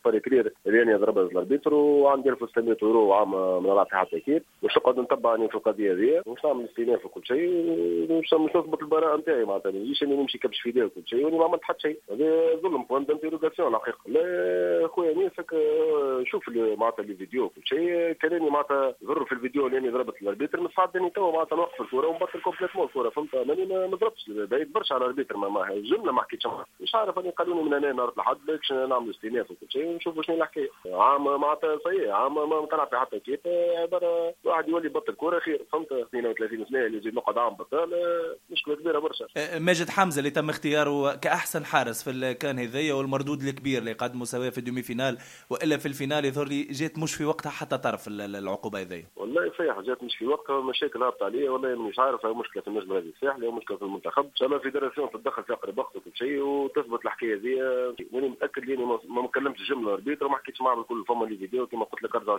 صفر كرير اللي ضرب الاربيتر وعندي 1600 يورو عام من رافع حتى كيف باش نقعد نتبع في القضيه هذه ومش نعمل استئناف وكل شيء ومش نثبت البراءه نتاعي معناتها مانيش اني نمشي كبش في وكل شيء واني ما عملت حتى شيء. هذا ظلم بوينت انتيروغاسيون الحقيقه. لا خويا نيسك شوف معناتها الفيديو وكل شيء كانني معناتها ضر في الفيديو اللي ضربت الاربيتر متصعدني تو معناتها نوقف الكره ونبطل كومبليتمون الكره فهمت. ماني ما ضربتش بعيد برشا على الاربيتر ما جمله ما حكيتش مش عارف اني قالوني من هنا نهار لحد باش نعمل استئناف وكل شيء ونشوف شنو الحكايه. عام معناتها صحيح عام ما كان في حتى كيف عباره واحد يولي يبطل كوره خير فهمت. 32 سنه اللي يزيد نقعد عام بطال مشكله كبيره برشا. ماجد حمزه اللي تم اختياره كاحسن حارس في كان هذيا والمردود الكبير اللي قدمه سواء في الدومي فينال والا في الفينال يظهر لي جات مش في وقتها حتى طرف العقوبه هذيا. والله صحيح جات مش في وقتها مشاكل هابطه عليه والله مش عارف هي مشكله في النجم هذه صحيح ولا مشكله في المنتخب. ان شاء الله الفيدراسيون تتدخل في اقرب وقت وكل شيء وتثبت الحكايه هذه. وانا متاكد لاني ما كلمتش جمله الاربيتر وما حكيتش معاه بالكل فما لي فيديو كما قلت لك ارجع